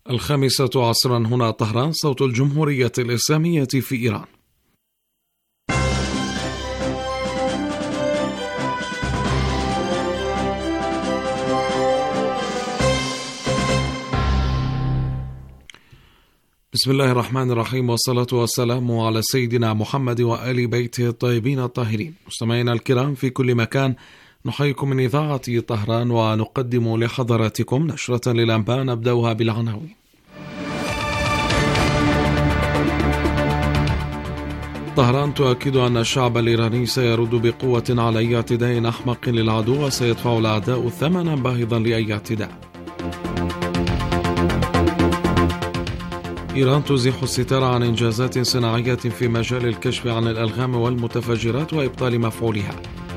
الخامسة عصرا هنا طهران، صوت الجمهورية الإسلامية في إيران. بسم الله الرحمن الرحيم، والصلاة والسلام على سيدنا محمد وآل بيته الطيبين الطاهرين. مستمعينا الكرام في كل مكان، نحييكم من إذاعة طهران ونقدم لحضراتكم نشرة للأنباء نبدأها بالعناوين. طهران تؤكد أن الشعب الإيراني سيرد بقوة على أي اعتداء أحمق للعدو، وسيدفع الأعداء ثمنا باهظا لأي اعتداء. إيران تزيح الستار عن إنجازات صناعية في مجال الكشف عن الألغام والمتفجرات وإبطال مفعولها.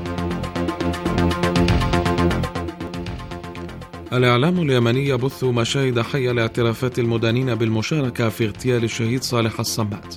الإعلام اليمني يبث مشاهد حية لاعترافات المدانين بالمشاركة في اغتيال الشهيد صالح الصماد.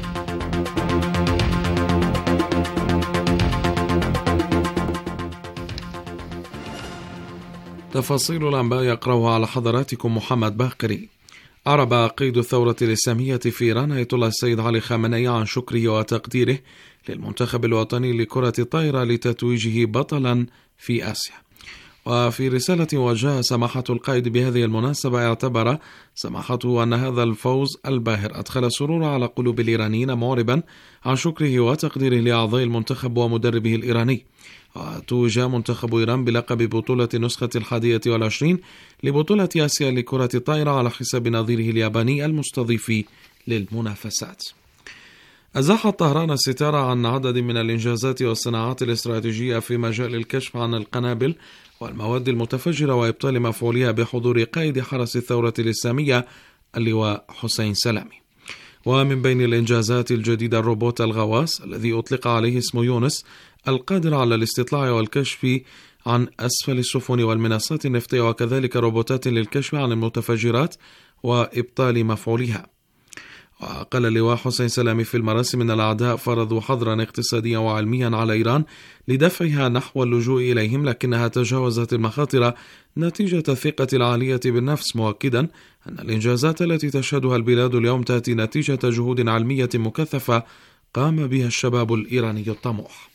تفاصيل الأنباء يقرأها على حضراتكم محمد باقري. أعرب قيد الثورة الإسلامية في إيران آية الله السيد علي خامنئي عن شكره وتقديره للمنتخب الوطني لكرة الطائرة لتتويجه بطلا في آسيا. وفي رسالة وجهها سماحة القائد بهذه المناسبة، اعتبر سماحته أن هذا الفوز الباهر أدخل سرور على قلوب الإيرانيين، معربا عن شكره وتقديره لأعضاء المنتخب ومدربه الإيراني. وتوج منتخب إيران بلقب بطولة النسخة 21 لبطولة آسيا لكرة الطائرة على حساب نظيره الياباني المستضيف للمنافسات. أزاحت طهران الستار عن عدد من الإنجازات والصناعات الاستراتيجية في مجال الكشف عن القنابل والمواد المتفجرة وإبطال مفعولها بحضور قائد حرس الثورة الإسلامية اللواء حسين سلامي. ومن بين الإنجازات الجديدة الروبوت الغواص الذي أطلق عليه اسم يونس، القادر على الاستطلاع والكشف عن أسفل السفن والمنصات النفطية، وكذلك روبوتات للكشف عن المتفجرات وإبطال مفعولها. وقال اللواء حسين سلامي في المراسم أن الأعداء فرضوا حظرا اقتصاديا وعلميا على إيران لدفعها نحو اللجوء إليهم، لكنها تجاوزت المخاطر نتيجة الثقة العالية بالنفس، مؤكدا أن الإنجازات التي تشهدها البلاد اليوم تأتي نتيجة جهود علمية مكثفة قام بها الشباب الإيراني الطموح.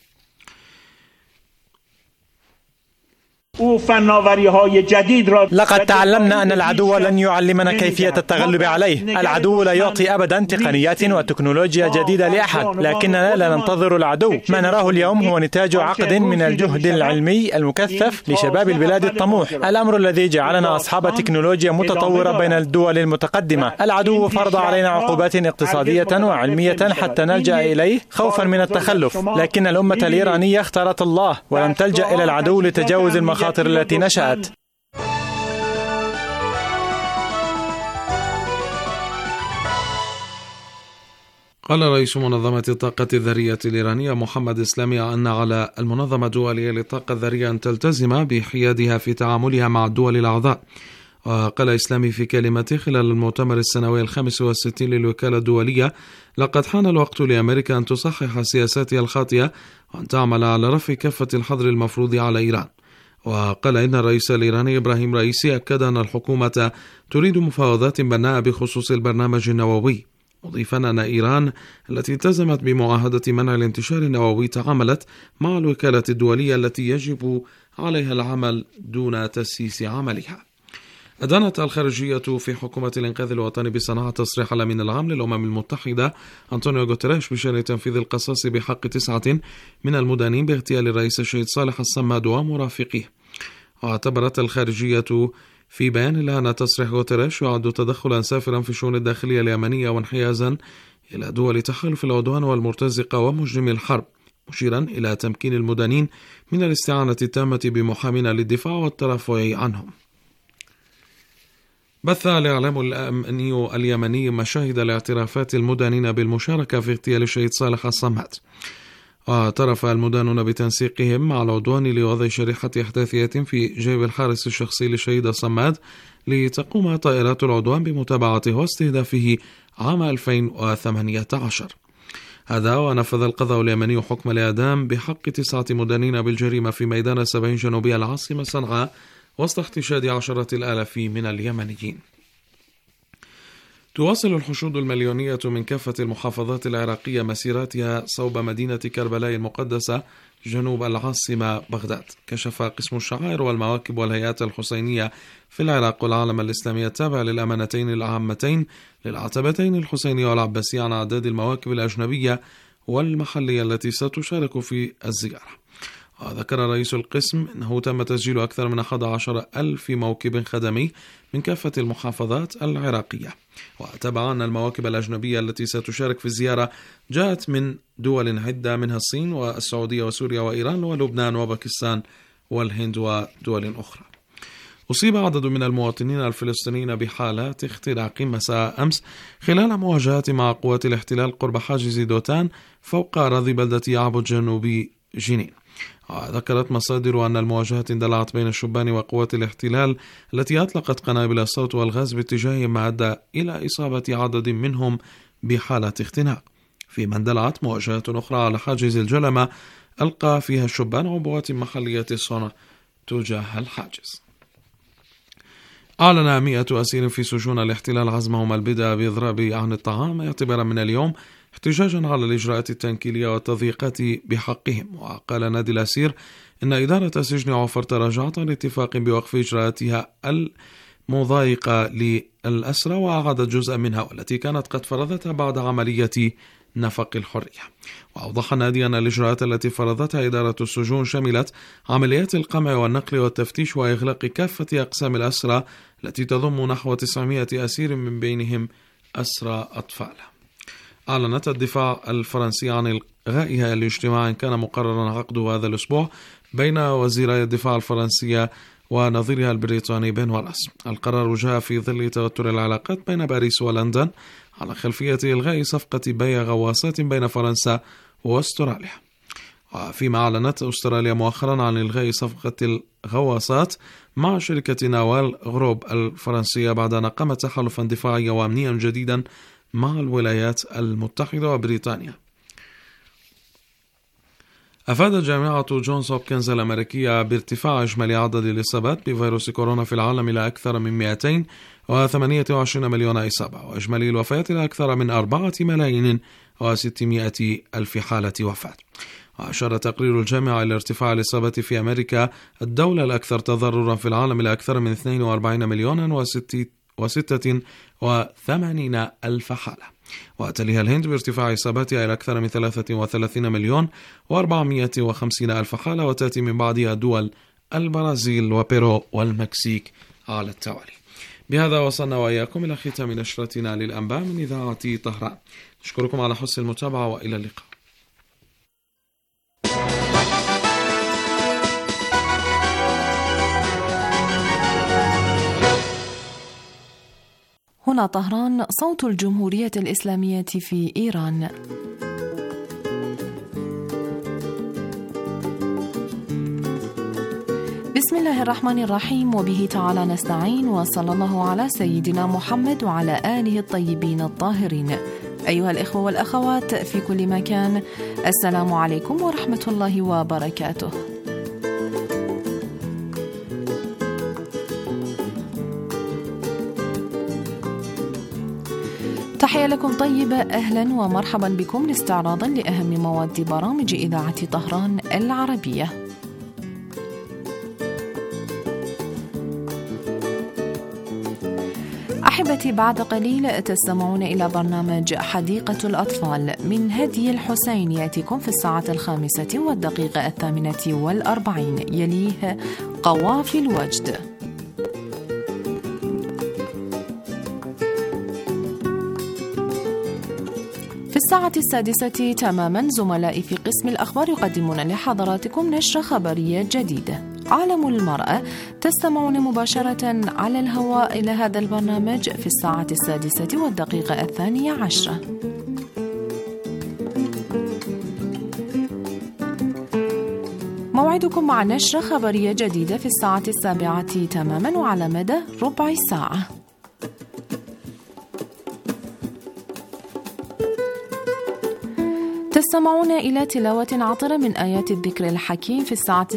لقد تعلمنا أن العدو لن يعلمنا كيفية التغلب عليه. العدو لا يعطي أبدا تقنيات وتكنولوجيا جديدة لأحد، لكننا لا ننتظر العدو. ما نراه اليوم هو نتاج عقد من الجهد العلمي المكثف لشباب البلاد الطموح، الأمر الذي جعلنا أصحاب تكنولوجيا متطورة بين الدول المتقدمة. العدو فرض علينا عقوبات اقتصادية وعلمية حتى نلجأ إليه خوفا من التخلف، لكن الأمة الإيرانية اختارت الله ولم تلجأ إلى العدو لتجاوز المخاطر التي نشأت. قال رئيس منظمة الطاقة الذرية الإيرانية محمد إسلامي أن على المنظمة الدولية للطاقة الذرية أن تلتزم بحيادها في تعاملها مع الدول الأعضاء. وقال إسلامي في كلمته خلال المؤتمر السنوي 65 للوكالة الدولية: لقد حان الوقت لأمريكا أن تصحح سياساتها الخاطئة وأن تعمل على رفع كافة الحظر المفروض على إيران. وقال إن الرئيس الإيراني إبراهيم رئيسي أكد أن الحكومة تريد مفاوضات بناءة بخصوص البرنامج النووي، مضيفا أن إيران التي التزمت بمعاهدة منع الانتشار النووي تعاملت مع الوكالة الدولية التي يجب عليها العمل دون تسييس عملها. أدانت الخارجية في حكومة الإنقاذ الوطني بصناعة تصريح الأمين العام للأمم المتحدة أنطونيو غوتيريش بشأن تنفيذ القصاص بحق 9 من المدانين باغتيال الرئيس الشهيد صالح الصماد ومرافقيه. واعتبرت الخارجية في بيان لها أن تصريح غوتيريش يعد تدخلا سافرا في الشؤون الداخلية اليمنية وانحيازا إلى دول تحالف العدوان والمرتزقة ومجرمي الحرب، مشيرا إلى تمكين المدانين من الاستعانة التامة بمحامين للدفاع والترافع عنهم. بث الإعلام الأمني اليمني مشاهد الاعترافات المدانين بالمشاركة في اغتيال الشهيد صالح الصماد. واعترف المدانون بتنسيقهم مع العدوان لوضع شريحة إحداثية في جيب الحارس الشخصي للشهيد الصماد لتقوم طائرات العدوان بمتابعته واستهدافه عام 2018. هذا ونفذ القضاء اليمني حكم الإعدام بحق 9 مدانين بالجريمة في ميدان 70 جنوبي العاصمة صنعاء وسط احتشاد 10,000 من اليمنيين. تواصل الحشود المليونية من كافة المحافظات العراقية مسيراتها صوب مدينة كربلاء المقدسة جنوب العاصمة بغداد. كشف قسم الشعائر والمواكب والهيئات الحسينية في العراق والعالم الإسلامي التابع للأمانتين العامتين للعتبتين الحسينية والعباسية عن أعداد المواكب الأجنبية والمحلية التي ستشارك في الزيارة. وذكر رئيس القسم أنه تم تسجيل أكثر من 11,000 موكب خدمي من كافة المحافظات العراقية. وتبع أن المواكب الأجنبية التي ستشارك في الزيارة جاءت من دول عدة منها الصين والسعودية وسوريا وإيران ولبنان وباكستان والهند ودول أخرى. أصيب عدد من المواطنين الفلسطينيين بحالات اختراق مساء أمس خلال مواجهات مع قوات الاحتلال قرب حاجز دوتان فوق أراضي بلدة يعبد جنوب جنين. ذكرت مصادر أن المواجهات اندلعت بين الشبان وقوات الاحتلال التي أطلقت قنابل الصوت والغاز باتجاههم ما أدى إلى إصابة عدد منهم بحالة اختناق، فيما اندلعت مواجهات أخرى على حاجز الجلمة ألقى فيها الشبان عبوات محلية الصنع تجاه الحاجز. أعلن 100 أسير في سجون الاحتلال عزمهم البدء بإضراب عن الطعام اعتبارا من اليوم احتجاجا على الإجراءات التنكيلية والتضييقات بحقهم. وقال نادي الأسير إن إدارة سجن عفر تراجعت عن اتفاق بوقف إجراءاتها المضايقة للأسرى وأعادت جزءا منها والتي كانت قد فرضتها بعد عملية نفق الحرية. وأوضح النادي أن الإجراءات التي فرضتها إدارة السجون شملت عمليات القمع والنقل والتفتيش وإغلاق كافة أقسام الأسرى التي تضم نحو 900 أسير من بينهم أسرى أطفال. أعلنت الدفاع الفرنسي عن إلغائها لاجتماع كان مقررا عقده هذا الأسبوع بين وزيري الدفاع الفرنسية ونظيرها البريطاني بن والاس. القرار جاء في ظل توتر العلاقات بين باريس ولندن على خلفية إلغاء صفقة بيع غواصات بين فرنسا واستراليا. وفيما أعلنت أستراليا مؤخرا عن إلغاء صفقة الغواصات مع شركة ناوال غروب الفرنسية بعد أن قامت تحالفا دفاعيا وأمنيا جديدا مع الولايات المتحدة وبريطانيا. أفادت جامعة جونز هوبكنز الأمريكية بارتفاع إجمالي عدد الإصابات بفيروس كورونا في العالم إلى أكثر من 228 مليون إصابة، وإجمالي الوفيات إلى أكثر من 4,600,000 حالة وفاة. وأشار تقرير الجامعة إلى ارتفاع الإصابات في أمريكا الدولة الأكثر تضررا في العالم إلى أكثر من 42,086,000 حالة. وتليها الهند بارتفاع إصاباتها إلى أكثر من 33,450,000 حالة، وتأتي من بعدها دول البرازيل وبيرو والمكسيك على التوالي. بهذا وصلنا وإياكم إلى ختام نشرتنا للأنباء من إذاعة طهران. نشكركم على حسن المتابعة وإلى اللقاء. هنا طهران، صوت الجمهورية الإسلامية في إيران. بسم الله الرحمن الرحيم، وبه تعالى نستعين، وصلى الله على سيدنا محمد وعلى آله الطيبين الطاهرين. أيها الإخوة والأخوات في كل مكان، السلام عليكم ورحمة الله وبركاته. تحية لكم طيبة، أهلا ومرحبا بكم لاستعراضا لأهم مواد برامج إذاعة طهران العربية. أحبتي، بعد قليل تستمعون إلى برنامج حديقة الأطفال من هدي الحسين، يأتيكم في الساعة 5:48. يليه قوافي الوجد. في الساعة 6 تماما زملائي في قسم الأخبار يقدمون لحضراتكم نشرة خبرية جديدة. عالم المرأة، تستمعون مباشرة على الهواء إلى هذا البرنامج في الساعة 6:12. موعدكم مع نشرة خبرية جديدة في الساعة 7 تماما وعلى مدى ربع ساعة. تستمعون إلى تلاوة عطرة من آيات الذكر الحكيم في الساعة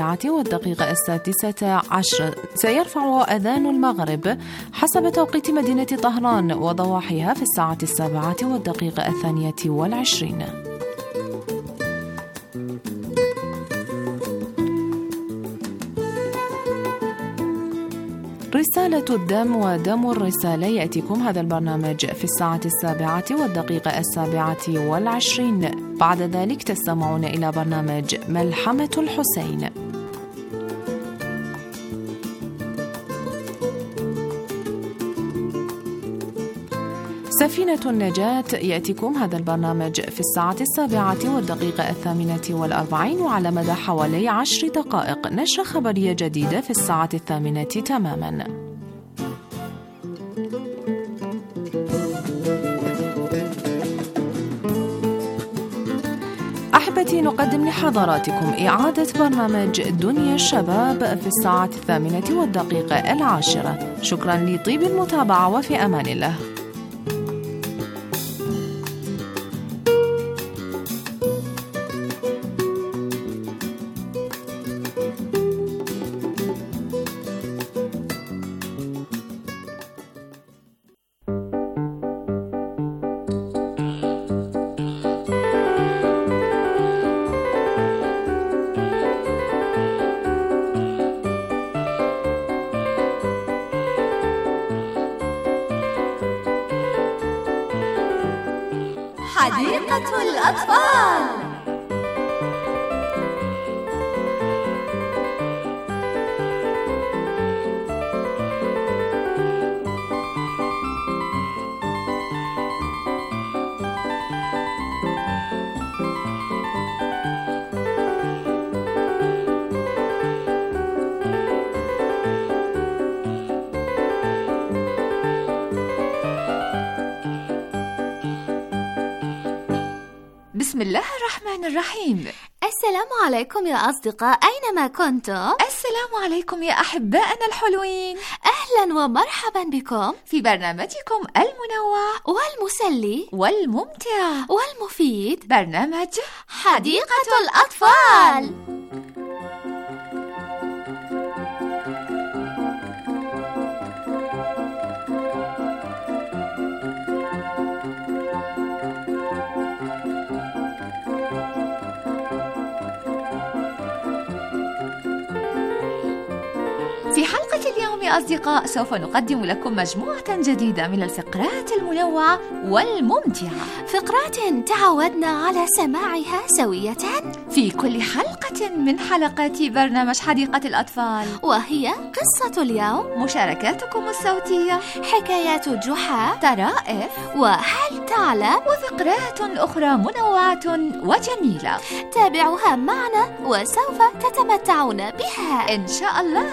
7:06. سيرفع أذان المغرب حسب توقيت مدينة طهران وضواحيها في الساعة 7:22. رسالة الدم ودم الرسالة. يأتيكم هذا البرنامج في الساعة 7:27. بعد ذلك تستمعون إلى برنامج ملحمة الحسين. سفينة النجاة. يأتيكم هذا البرنامج في الساعة 7:48 وعلى مدى حوالي 10 دقائق نشرة خبرية جديدة في الساعة 8 تماما. أحبتي، نقدم لحضراتكم إعادة برنامج دنيا الشباب في الساعة 8:10. شكرا لطيب المتابعة وفي أمان الله. حديقة الأطفال. بسم الله الرحمن الرحيم. السلام عليكم يا أصدقاء، أينما كنتم. السلام عليكم يا أحبائنا الحلوين. أهلا ومرحبا بكم في برنامجكم المنوع والمسلي والممتع والمفيد، برنامج حديقة الأطفال. في حلقة اليوم يا أصدقاء سوف نقدم لكم مجموعة جديدة من الفقرات المنوعة والممتعة، فقرات تعودنا على سماعها سوية في كل حلقة من حلقات برنامج حديقة الأطفال، وهي قصة اليوم، مشاركاتكم الصوتية، حكايات جحا، طرائف، وهل تعلم، وفقرات أخرى منوعة وجميلة. تابعوها معنا وسوف تتمتعون بها إن شاء الله.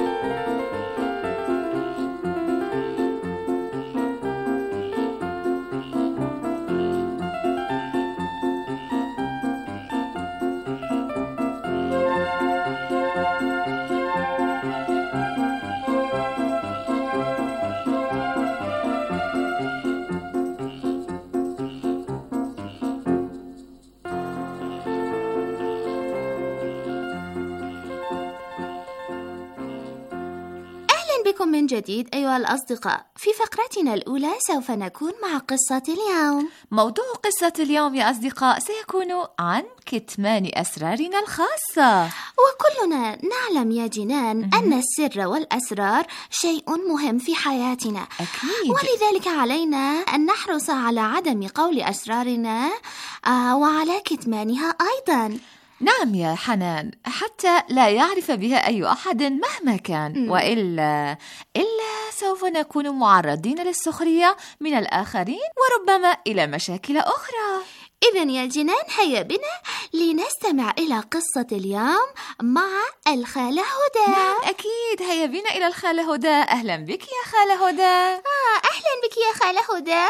بكم من جديد أيها الأصدقاء. في فقرتنا الأولى سوف نكون مع قصة اليوم. موضوع قصة اليوم يا أصدقاء سيكون عن كتمان أسرارنا الخاصة. وكلنا نعلم يا جنان أن السر والأسرار شيء مهم في حياتنا، أكيد. ولذلك علينا أن نحرص على عدم قول أسرارنا وعلى كتمانها أيضا. نعم يا حنان، حتى لا يعرف بها أي أحد مهما كان، وإلا سوف نكون معرضين للسخرية من الآخرين وربما إلى مشاكل أخرى. إذن يا جنان هيا بنا لنستمع إلى قصة اليوم مع الخالة هدى. نعم أكيد، هيا بنا إلى الخالة هدى. أهلا بك يا خالة هدى. أهلا بك يا خالة هدى.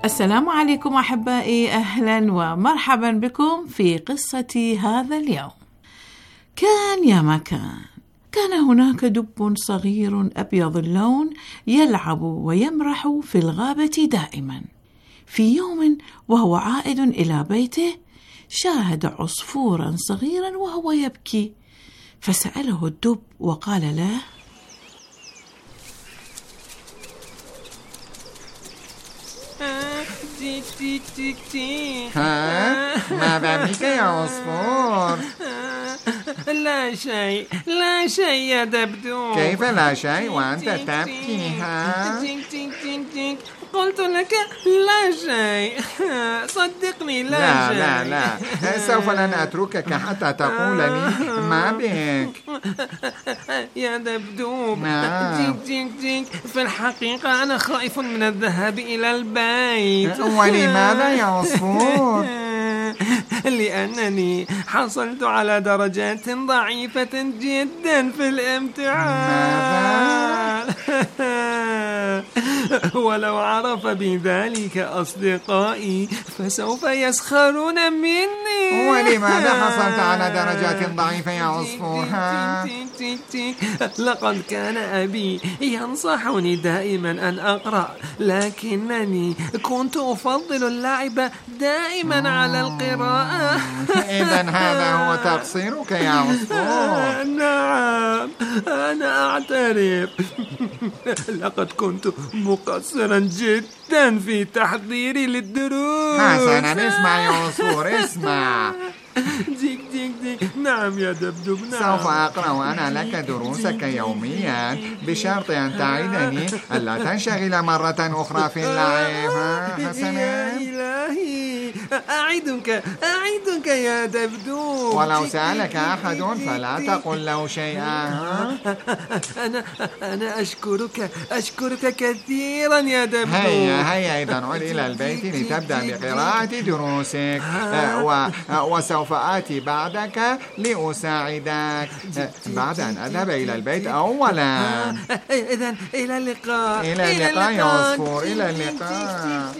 السلام عليكم أحبائي، أهلا ومرحبا بكم في قصة هذا اليوم. كان يا مكان، كان هناك دب صغير أبيض اللون يلعب ويمرح في الغابة دائما. في يوم وهو عائد إلى بيته شاهد عصفورا صغيرا وهو يبكي، فسأله الدب وقال له: تيك تيك تيك تيك. ماذا بك يا عصفور؟ لا شيء لا شيء يا دبدوب. كيف لا شيء وأنت تبكي؟ تيك تيك تيك تيك. قلت لك لا شيء، صدقني لا شيء. لا لا لا، سوف لن أتركك حتى تقول لي ما بك يا دبدوب. تيك تيك تيك. في الحقيقة أنا خائف من الذهاب إلى البيت. ولماذا يا عصفور؟ لأنني حصلت على درجات ضعيفة جدا في الامتحان. ولو عرف بذلك أصدقائي فسوف يسخرون مني. ولماذا حصلت على درجات ضعيفة يا عصفور؟ لقد كان أبي ينصحني دائما أن أقرأ، لكنني كنت أفضل اللعب دائما على القراءة. إذن هذا هو تقصيرك يا عصفور. نعم، أنا أعترف. لقد كنت مقصرا جدا في تحضيري للدروس. حسنا، اسمع يا عصفور، اسمع. ديك ديك ديك. نعم يا دبدوب، نعم. سوف أقرأ أنا لك دروسك يوميا بشرط أن تعدني ألا تنشغل مرة أخرى في اللعب. حسنا يا إلهي، أعدك يا دبدوب. ولو سألك أحد فلا تقل له شيئا. أنا أشكرك كثيرا يا دبدوب. هيا إذن عد إلى البيت لتبدأ بقراءة دروسك، وسوف آتي بعدك لأساعدك بعد أن أذهب إلى البيت أولا. إذن إلى اللقاء. إلى اللقاء يا عصفور، إلى اللقاء.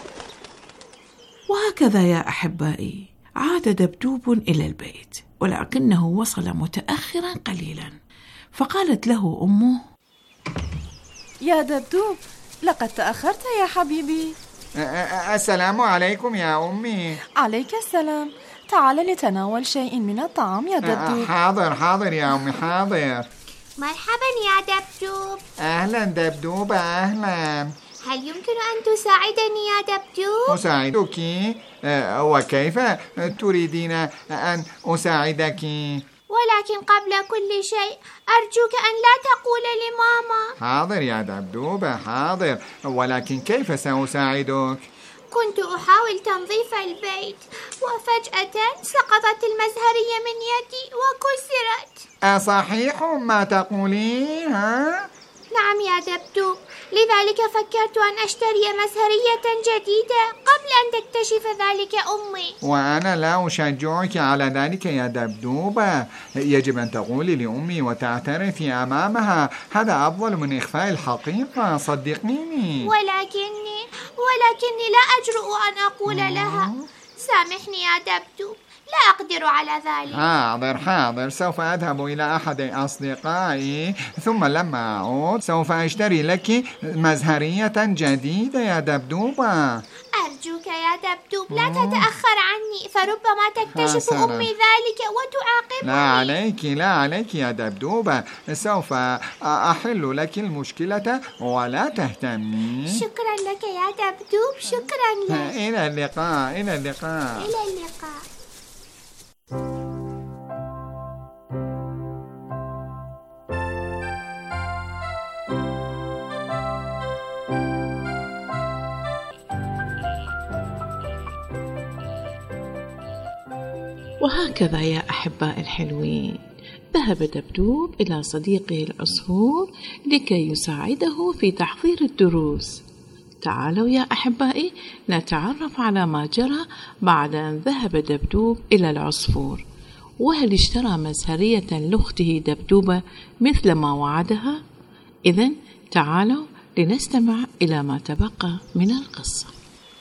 وهكذا يا أحبائي عاد دبدوب إلى البيت، ولكنه وصل متأخرا قليلا، فقالت له أمه: يا دبدوب، لقد تأخرت يا حبيبي. السلام عليكم يا أمي. عليك السلام. تعال لتناول شيء من الطعام يا دبدوب. حاضر يا أمي، حاضر. مرحبا يا دبدوب. أهلا دبدوب، أهلا. هل يمكن أن تساعدني يا دبدوب؟ أساعدك؟ وكيف تريدين أن أساعدك؟ ولكن قبل كل شيء أرجوك أن لا تقول لماما. حاضر يا دبدوب، حاضر، ولكن كيف سأساعدك؟ كنت أحاول تنظيف البيت وفجأة سقطت المزهرية من يدي وكسرت. أصحيح ما تقولين؟ نعم يا دبدوب، لذلك فكرت أن أشتري مزهرية جديدة قبل أن تكتشف ذلك أمي. وأنا لا أشجعك على ذلك يا دبدوبة. يجب أن تقولي لأمي وتعترفي أمامها، هذا أفضل من إخفاء الحقيقة، صدقيني. ولكني لا أجرؤ أن أقول لها. سامحني يا دبدوب، لا أقدر على ذلك. حاضر، سوف أذهب إلى أحد أصدقائي، ثم لما أعود سوف أشتري لك مزهرية جديدة يا دبدوبة. أرجوك يا دبدوب لا تتأخر عني، فربما تكتشف أمي ذلك وتعاقبني. لا عليك يا دبدوبة، سوف أحل لك المشكلة ولا تهتمي. شكرا لك يا دبدوب، شكرا لك. إلى اللقاء. إلى اللقاء. وهكذا يا أحباء الحلوين ذهب دبدوب إلى صديقه العصفور لكي يساعده في تحضير الدروس. تعالوا يا أحبائي نتعرف على ما جرى بعد أن ذهب دبدوب إلى العصفور، وهل اشترى مزهرية لأخته دبدوبة مثل ما وعدها؟ إذن تعالوا لنستمع إلى ما تبقى من القصة.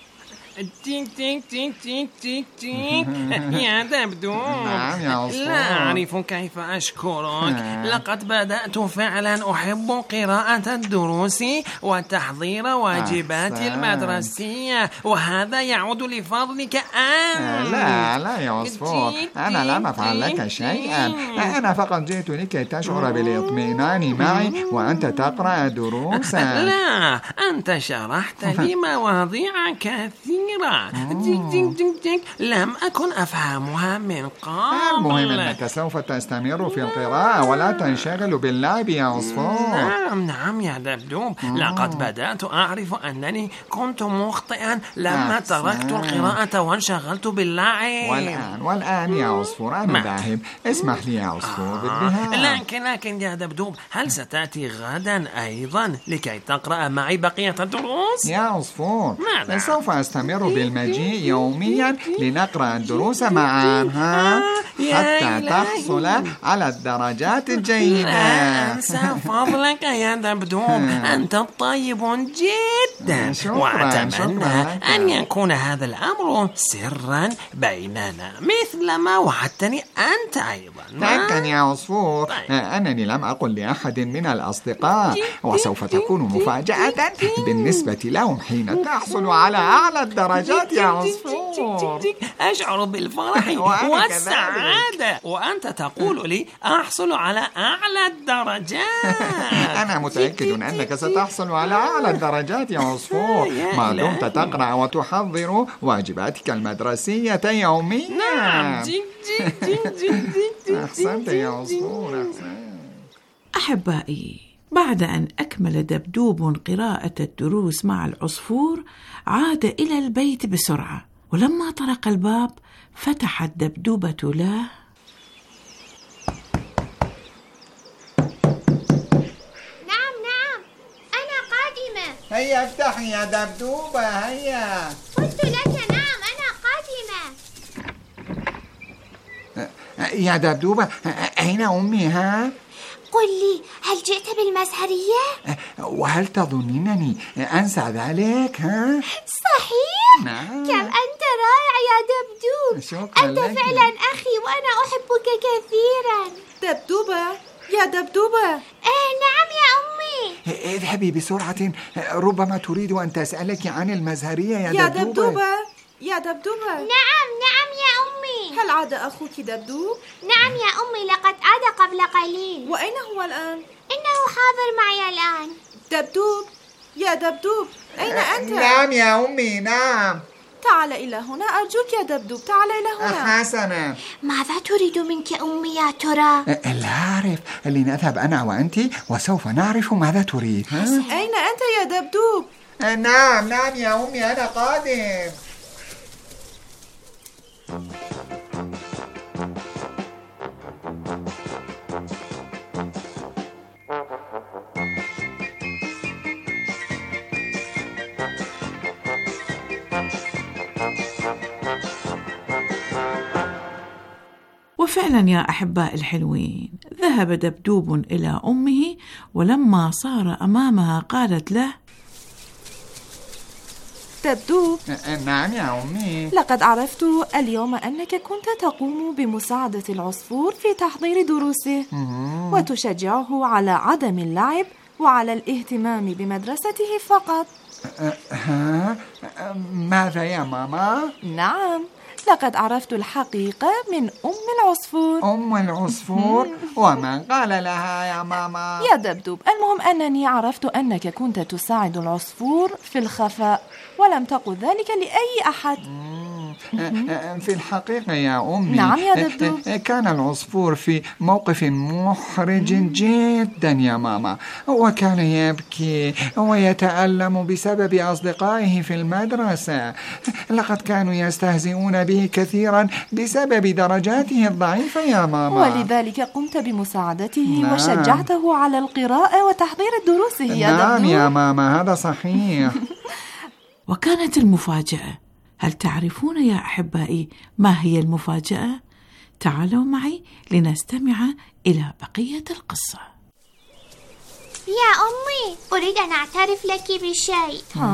تيك تيك تيك تيك تيك تيك. يا دبدوب، نعم يا عصفور. لا أعرف كيف أشكرك. لقد بدأت فعلا أحب قراءة الدروس وتحضير واجباتي المدرسية، وهذا يعود لفضلك أنت. لا يا عصفور، أنا لم أفعل لك شيئا. أنا فقط جئت لكي تشعر بالاطمئنان معي وأنت تقرأ دروسا. لا، أنت شرحت لي مواضيع كثيرة لم أكن أفهمها من قبل. المهم أنك سوف تستمر في القراءة ولا تنشغل باللعب يا عصفور. نعم يا دبدوب، لقد بدأت أعرف أنني كنت مخطئا لما تركت القراءة وانشغلت باللعب. والآن يا عصفور أنا ذاهب. اسمح لي يا عصفور بالذهاب. لكن يا دبدوب، هل ستأتي غدا أيضا لكي تقرأ معي بقية الدروس؟ يا عصفور، سوف أستمر بالمجيء يوميا لنقرأ الدروس معا حتى تحصل على الدرجات الجيدة. لا أنسى فضلك يا دبدوب، أنت طيب جدا. وأتمنى أن يكون هذا الأمر سرا بيننا مثل ما وعدتني أنت أيضا. تأكد يا عصفور أنني لم أقل لأحد من الأصدقاء، وسوف تكون مفاجأة بالنسبة لهم حين تحصل على أعلى الدرجات يا عصفور. أشعر بالفرح والسعادة وأنت تقول لي أحصل على أعلى الدرجات. أنا متأكد أنك ستحصل على أعلى الدرجات يا عصفور ما دمت تقرأ وتحضر واجباتك المدرسية يوميا. نعم. أحسنت يا عصفور، أحسنت. أحبائي، بعد أن أكمل دبدوب قراءة الدروس مع العصفور عاد إلى البيت بسرعة، ولما طرق الباب فتحت دبدوبة له. نعم أنا قادمة. هيا افتحي يا دبدوبة، هيا. قلت لك نعم أنا قادمة. يا دبدوبة، أين أمي قل لي، هل جئت بالمزهرية؟ وهل تظنينني أنسى ذلك صحيح؟ نعم. كم أنت رائع يا دبدوب. شكرا أنت لك. فعلا أخي وأنا أحبك كثيرا. دبدوبة يا دبدوبة. نعم يا أمي. اذهبي بسرعة، ربما تريد أن تسألك عن المزهرية يا دبدوبة. يا دبدوبة. نعم يا أمي. هل عاد أخوك دبدوب؟ نعم يا أمي، لقد عاد قبل قليل. وأين هو الآن؟ إنه حاضر معي الآن. دبدوب، يا دبدوب، أين أنت؟ نعم يا أمي، نعم. تعال إلى هنا أرجوك يا دبدوب، تعال إلى هنا. حسنا. ماذا تريد منك أمي يا ترى؟ لا أعرف، لنذهب أنا وأنت وسوف نعرف ماذا تريد. أين أنت يا دبدوب؟ نعم يا أمي، أنا قادم. وفعلا يا أحباء الحلوين، ذهب دبدوب إلى أمه، ولما صار أمامها قالت له: دبدوب. نعم يا أمي. لقد عرفت اليوم أنك كنت تقوم بمساعدة العصفور في تحضير دروسه وتشجعه على عدم اللعب وعلى الاهتمام بمدرسته فقط. ماذا يا ماما؟ نعم، لقد عرفت الحقيقة من أم العصفور. أم العصفور؟ ومن قال لها يا ماما؟ يا دبدوب، المهم أنني عرفت أنك كنت تساعد العصفور في الخفاء ولم تقل ذلك لأي أحد. في الحقيقة يا أمي، نعم يا دبدوب، كان العصفور في موقف محرج جدا يا ماما، وكان يبكي ويتألم بسبب أصدقائه في المدرسة. لقد كانوا يستهزئون به كثيرا بسبب درجاته الضعيفة يا ماما، ولذلك قمت بمساعدته وشجعته على القراءة وتحضير دروسه يا دبدوب. نعم يا ماما، هذا صحيح. وكانت المفاجأة. هل تعرفون يا أحبائي ما هي المفاجأة؟ تعالوا معي لنستمع إلى بقية القصة. يا أمي، أريد أن أعترف لك بشيء.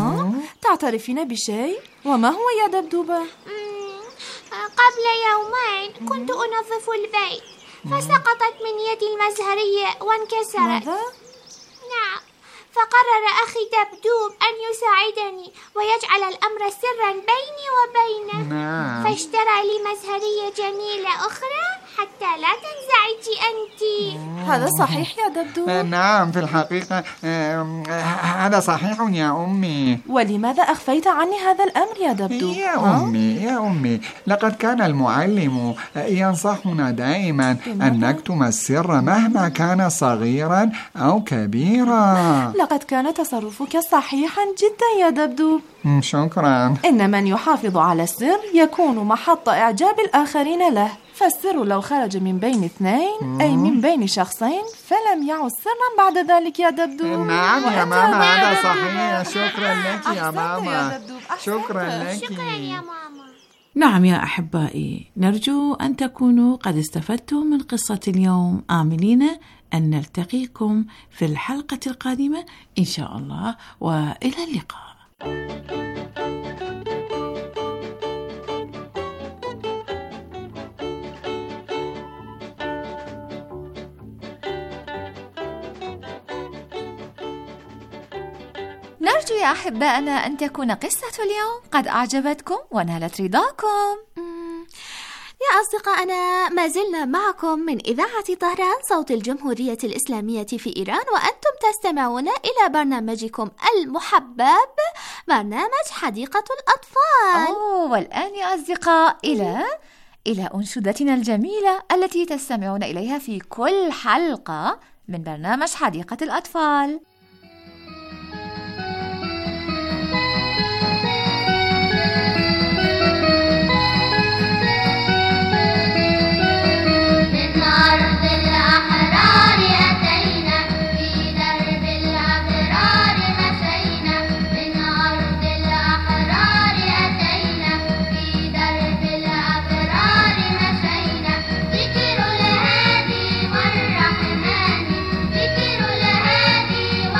تعترفين بشيء؟ وما هو يا دبدوبة؟ قبل يومين كنت أنظف البيت فسقطت من يدي المزهرية وانكسرت. ماذا؟ نعم، فقرر أخي دبدوب أن يساعدني ويجعل الأمر سرا بيني وبينه. نعم. فاشترى لي مزهرية جميلة أخرى حتى لا تنزعجي أنت. هذا صحيح يا دبدوب؟ نعم، في الحقيقة هذا صحيح يا أمي. ولماذا أخفيت عني هذا الأمر يا دبدوب؟ يا أمي لقد كان المعلم ينصحنا دائما أن نكتم السر مهما كان صغيرا أو كبيرا. لقد كان تصرفك صحيحا جدا يا دبدوب. شكرا. إن من يحافظ على السر يكون محط إعجاب الآخرين له، فالسر لو خرج من بين اثنين أي من بين شخصين فلم يعد سرا بعد ذلك يا دبدوب. نعم يا ماما، هذا صحيح. شكرا لك يا ماما. يا دبدوب. شكرا لك. شكرا يا ماما. نعم يا أحبائي، نرجو أن تكونوا قد استفدتم من قصة اليوم، آملين أن نلتقيكم في الحلقة القادمة إن شاء الله، وإلى اللقاء. نرجو يا أحبائنا أن تكون قصة اليوم قد أعجبتكم ونالت رضاكم. يا أصدقائنا، ما زلنا معكم من إذاعة طهران صوت الجمهورية الإسلامية في إيران، وأنتم تستمعون إلى برنامجكم المحبب، برنامج حديقة الأطفال. والآن يا أصدقاء إلى أنشودتنا الجميلة التي تستمعون إليها في كل حلقة من برنامج حديقة الأطفال. ذكر الهادي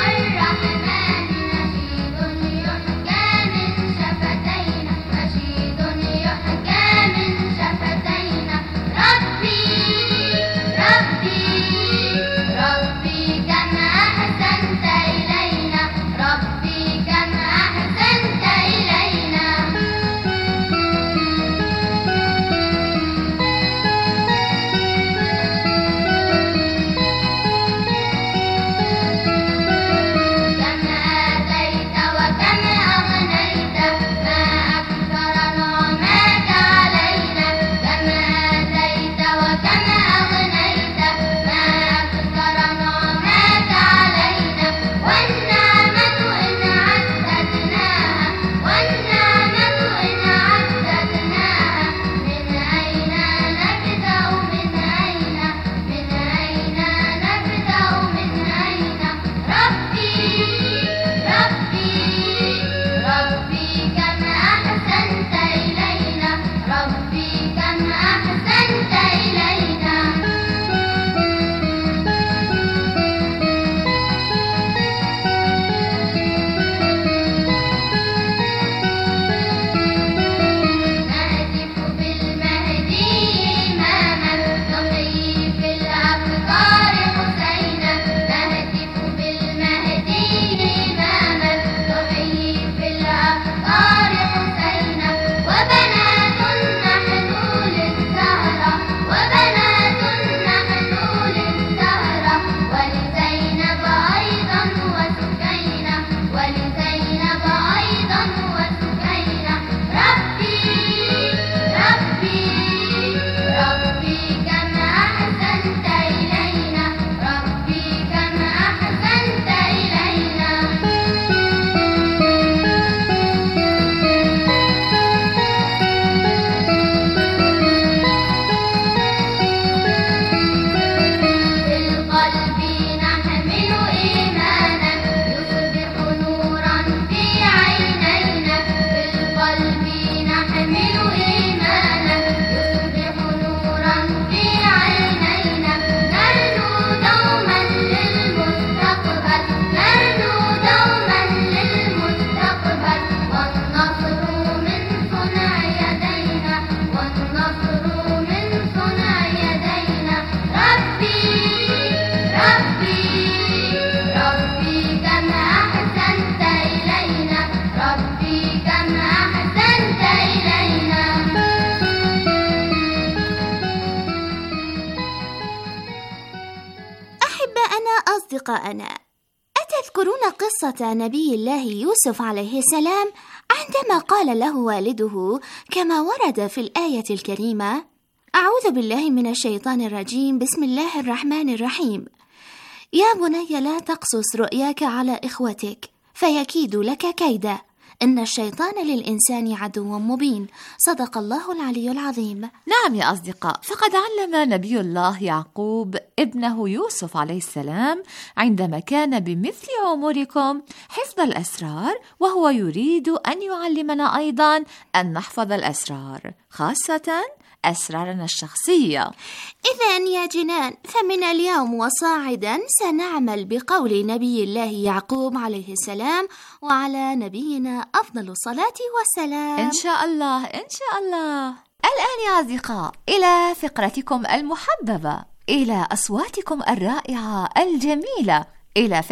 أصدقائنا، أتذكرون قصة نبي الله يوسف عليه السلام عندما قال له والده كما ورد في الآية الكريمة: أعوذ بالله من الشيطان الرجيم، بسم الله الرحمن الرحيم، يا بني لا تقصص رؤياك على إخوتك فيكيدوا لك كيدا، إن الشيطان للإنسان عدو مبين. صدق الله العلي العظيم. نعم يا أصدقاء، فقد علم نبي الله يعقوب ابنه يوسف عليه السلام عندما كان بمثل عمركم حفظ الأسرار، وهو يريد أن يعلمنا أيضا أن نحفظ الأسرار، خاصة أسرارنا الشخصية. إذن يا جنان، فمن اليوم وصاعدا سنعمل بقول نبي الله يعقوب عليه السلام، وعلى نبينا أفضل الصلاة والسلام. إن شاء الله إن شاء الله. الآن يا أصدقاء إلى فقرتكم المحببة، إلى أصواتكم الرائعة الجميلة، إلى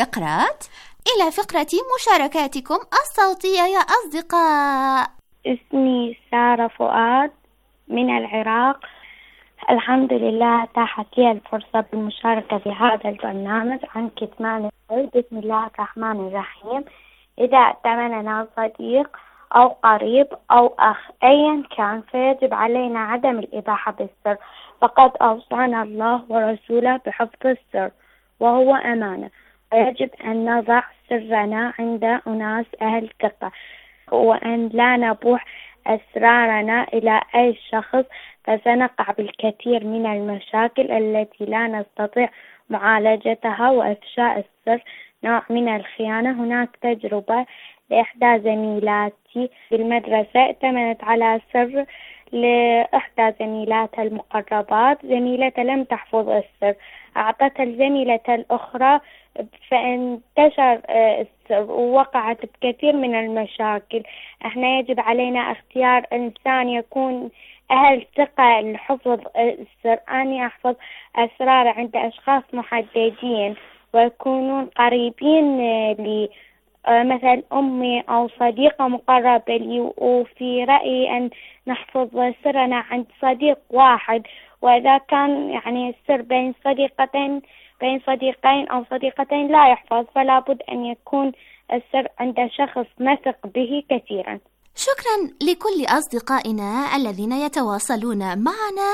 فقرة مشاركاتكم الصوتية يا أصدقاء. اسمي سارة فؤاد من العراق. الحمد لله أتاحت لي الفرصة بالمشاركة في هذا البرنامج عن كتمان السر. بسم الله الرحمن الرحيم. إذا ائتمننا صديق أو قريب أو أخ أيا كان فيجب علينا عدم الإباحة بالسر، فقد أوصانا الله ورسوله بحفظ السر وهو أمانة، ويجب أن نضع سرنا عند أناس أهل ثقة، وأن لا نبوح أسرارنا إلى أي شخص، فسنقع بالكثير من المشاكل التي لا نستطيع معالجتها وإفشاء السر نوع من الخيانة. هناك تجربة لإحدى زميلاتي في المدرسة، ائتمنت على سر لإحدى زميلاتها المقربات. زميلتها لم تحفظ السر، أعطتها الزميلة الأخرى، فانتشر السر ووقعت بكثير من المشاكل. احنا يجب علينا اختيار إنسان يكون أهل ثقة لحفظ السر. أني أحفظ أسرار عند أشخاص محددين ويكونون قريبين لي، مثل أمي أو صديقة مقربة لي، وفي رأيي أن نحفظ سرنا عند صديق واحد. وإذا كان يعني السر بين صديقين أو صديقتين لا يحفظ، فلا بد أن يكون السر عند شخص نثق به كثيرا. شكرا لكل أصدقائنا الذين يتواصلون معنا.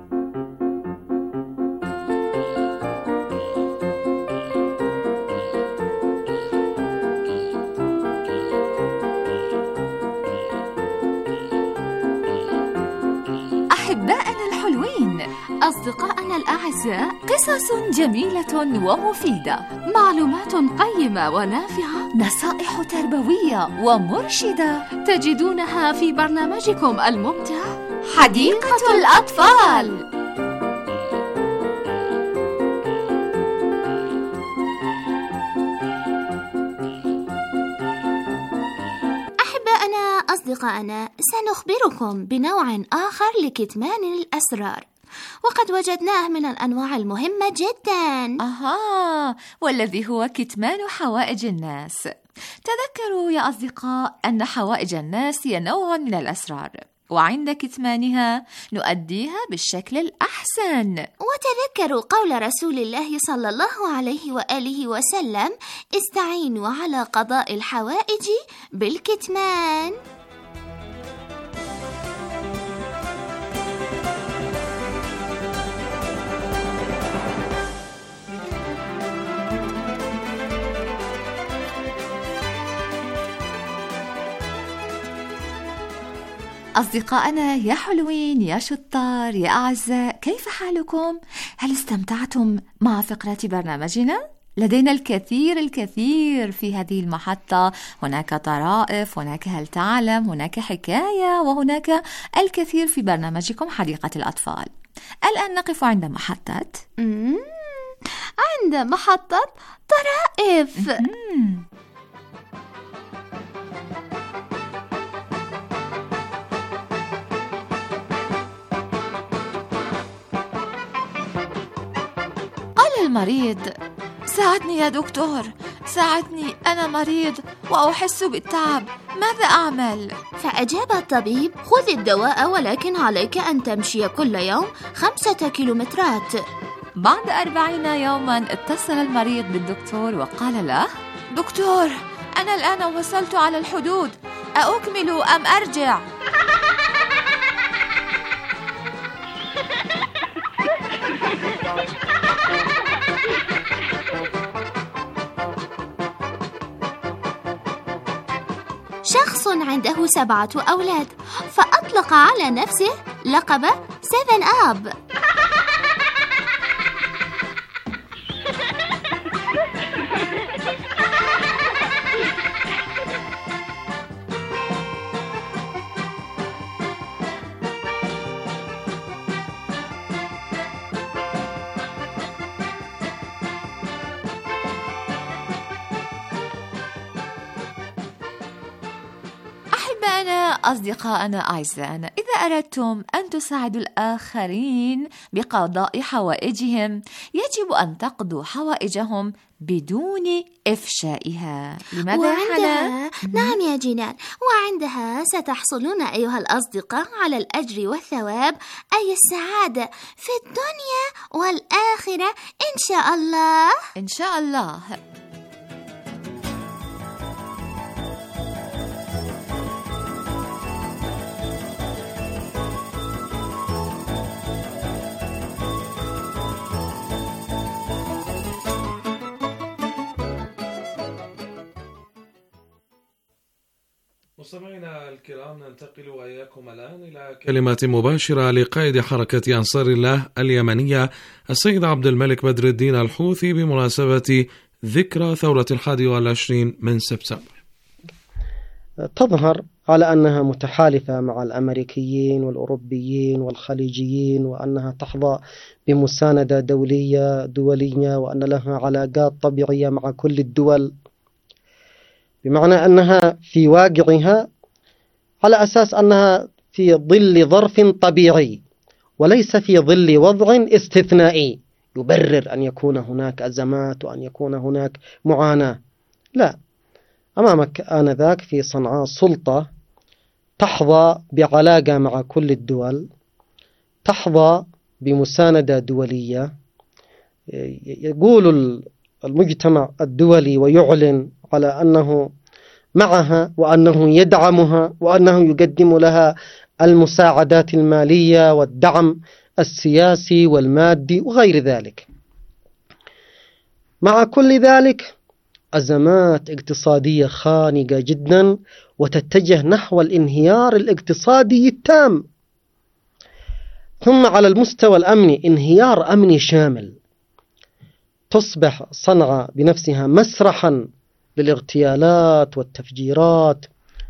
أحبائنا الحلوين، أصدقائنا الأعزاء، قصص جميلة ومفيدة، معلومات قيمة ونافعة، نصائح تربوية ومرشدة تجدونها في برنامجكم الممتع حديقة الأطفال. أصدقائنا، سنخبركم بنوع آخر لكتمان الأسرار، وقد وجدناه من الأنواع المهمة جدا. والذي هو كتمان حوائج الناس. تذكروا يا أصدقاء أن حوائج الناس هي نوع من الأسرار، وعند كتمانها نؤديها بالشكل الأحسن. وتذكروا قول رسول الله صلى الله عليه وآله وسلم: استعينوا على قضاء الحوائج بالكتمان. أصدقائنا يا حلوين يا شطار يا أعزاء، كيف حالكم؟ هل استمتعتم مع فقرة برنامجنا؟ لدينا الكثير في هذه المحطة. هناك طرائف، هناك هل تعلم، هناك حكاية، وهناك الكثير في برنامجكم حديقة الأطفال. الآن نقف عند محطة طرائف. المريض: ساعدني يا دكتور، ساعدني، أنا مريض وأحس بالتعب، ماذا أعمل؟ فأجاب الطبيب: خذ الدواء، ولكن عليك أن تمشي كل يوم 5 كيلومترات. بعد 40 يوما اتصل المريض بالدكتور وقال له: دكتور، أنا الآن وصلت على الحدود، أكمل أم أرجع؟ شخص عنده 7 أولاد فأطلق على نفسه لقب 7 أب. أصدقائنا أعزائنا، إذا أردتم أن تساعدوا الآخرين بقضاء حوائجهم يجب أن تقضوا حوائجهم بدون إفشائها. لماذا حنان؟ نعم يا جنان، وعندها ستحصلون أيها الأصدقاء على الأجر والثواب، أي السعادة في الدنيا والآخرة إن شاء الله. إن شاء الله. مستمعينا الكرام، ننتقل وإياكم الآن إلى كلمة مباشرة لقائد حركة أنصار الله اليمنية السيد عبد الملك بدر الدين الحوثي بمناسبة ذكرى ثورة 21 من سبتمبر. تظهر على أنها متحالفة مع الأمريكيين والأوروبيين والخليجيين، وأنها تحظى بمساندة دولية، وأن لها علاقات طبيعية مع كل الدول، بمعنى أنها في واقعها على أساس أنها في ظل ظرف طبيعي وليس في ظل وضع استثنائي يبرر أن يكون هناك أزمات وأن يكون هناك معاناة. لا، أمامك آنذاك في صنعاء سلطة تحظى بعلاقة مع كل الدول، تحظى بمساندة دولية، يقول المجتمع الدولي ويعلن على أنه معها وأنه يدعمها وأنه يقدم لها المساعدات المالية والدعم السياسي والمادي وغير ذلك. مع كل ذلك أزمات اقتصادية خانقة جدا وتتجه نحو الانهيار الاقتصادي التام، ثم على المستوى الأمني انهيار أمني شامل. تصبح صنعاء بنفسها مسرحا للاغتيالات والتفجيرات،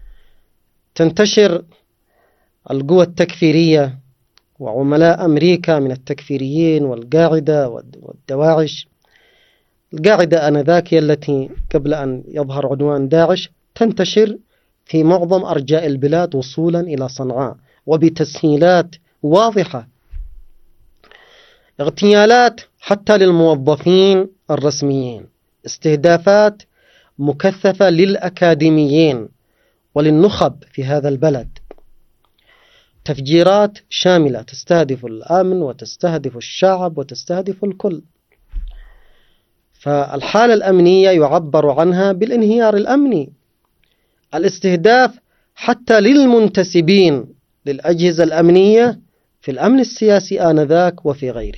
تنتشر القوى التكفيرية وعملاء أمريكا من التكفيريين والقاعدة والدواعش. القاعدة آنذاك التي قبل أن يظهر عنوان داعش تنتشر في معظم أرجاء البلاد وصولا إلى صنعاء وبتسهيلات واضحة، اغتيالات حتى للموظفين الرسميين، استهدافات مكثفة للأكاديميين وللنخب في هذا البلد، تفجيرات شاملة تستهدف الأمن وتستهدف الشعب وتستهدف الكل. فالحالة الأمنية يعبر عنها بالانهيار الأمني، الاستهداف حتى للمنتسبين للأجهزة الأمنية في الأمن السياسي آنذاك وفي غيره.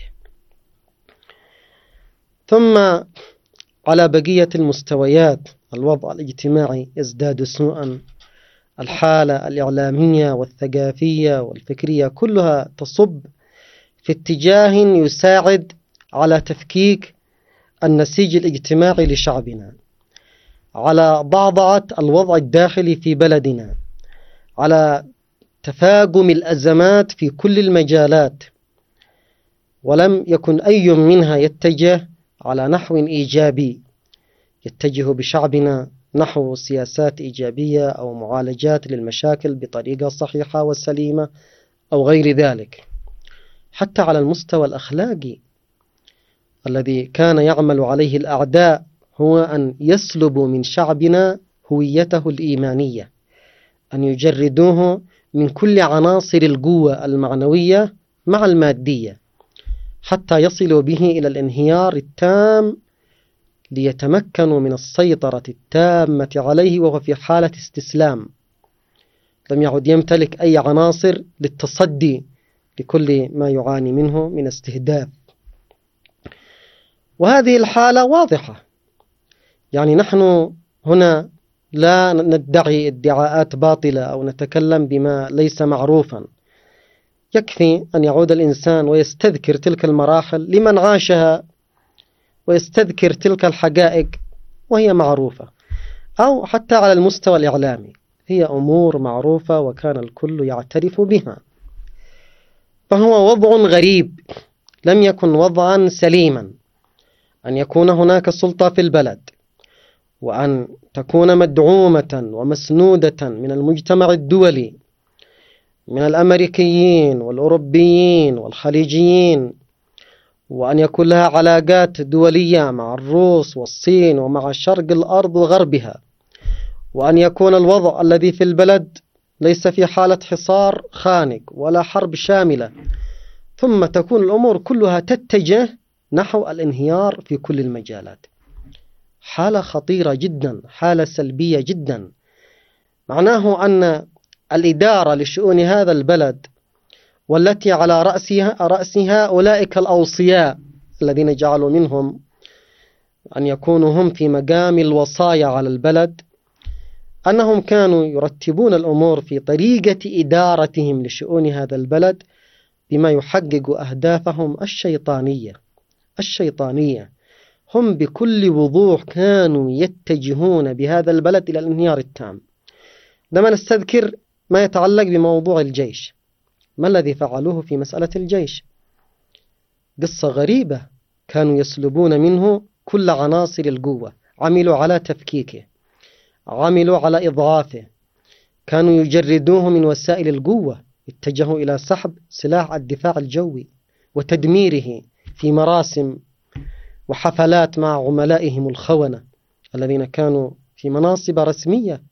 ثم على بقية المستويات الوضع الاجتماعي يزداد سوءا، الحالة الإعلامية والثقافية والفكرية كلها تصب في اتجاه يساعد على تفكيك النسيج الاجتماعي لشعبنا، على ضعضعة الوضع الداخلي في بلدنا، على تفاقم الأزمات في كل المجالات، ولم يكن أي منها يتجه على نحو إيجابي، يتجه بشعبنا نحو سياسات إيجابية أو معالجات للمشاكل بطريقة صحيحة وسليمة أو غير ذلك. حتى على المستوى الأخلاقي الذي كان يعمل عليه الأعداء هو أن يسلبوا من شعبنا هويته الإيمانية، أن يجردوه من كل عناصر القوة المعنوية مع المادية، حتى يصلوا به إلى الانهيار التام ليتمكنوا من السيطرة التامة عليه وهو في حالة استسلام، لم يعد يمتلك أي عناصر للتصدي لكل ما يعاني منه من استهداف. وهذه الحالة واضحة، يعني نحن هنا لا ندعي ادعاءات باطلة أو نتكلم بما ليس معروفا، يكفي أن يعود الإنسان ويستذكر تلك المراحل لمن عاشها ويستذكر تلك الحقائق وهي معروفة، أو حتى على المستوى الإعلامي هي أمور معروفة وكان الكل يعترف بها. فهو وضع غريب، لم يكن وضعا سليما أن يكون هناك سلطة في البلد وأن تكون مدعومة ومسنودة من المجتمع الدولي، من الأمريكيين والأوروبيين والخليجيين، وأن يكون لها علاقات دولية مع الروس والصين ومع شرق الأرض وغربها، وأن يكون الوضع الذي في البلد ليس في حالة حصار خانق ولا حرب شاملة، ثم تكون الأمور كلها تتجه نحو الانهيار في كل المجالات. حالة خطيرة جدا، حالة سلبية جدا. معناه أن الإدارة لشؤون هذا البلد والتي على رأسها أولئك الأوصياء الذين جعلوا منهم أن يكونوا هم في مقام الوصايا على البلد، أنهم كانوا يرتبون الأمور في طريقة إدارتهم لشؤون هذا البلد بما يحقق أهدافهم الشيطانية. هم بكل وضوح كانوا يتجهون بهذا البلد إلى الانهيار التام. لما نستذكر ما يتعلق بموضوع الجيش، ما الذي فعلوه في مسألة الجيش؟ قصة غريبة، كانوا يسلبون منه كل عناصر القوة، عملوا على تفكيكه، عملوا على إضعافه، كانوا يجردوه من وسائل القوة، اتجهوا إلى سحب سلاح الدفاع الجوي وتدميره في مراسم وحفلات مع عملائهم الخونة الذين كانوا في مناصب رسمية.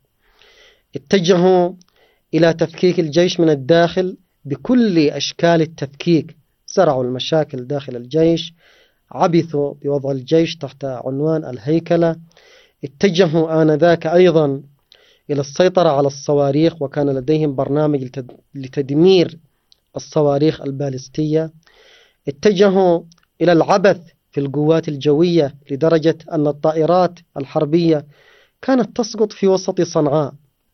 اتجهوا إلى تفكيك الجيش من الداخل بكل أشكال التفكيك، زرعوا المشاكل داخل الجيش، عبثوا بوضع الجيش تحت عنوان الهيكلة. اتجهوا آنذاك أيضا إلى السيطرة على الصواريخ، وكان لديهم برنامج لتدمير الصواريخ البالستية. اتجهوا إلى العبث في القوات الجوية لدرجة أن الطائرات الحربية كانت تسقط في وسط صنعاء،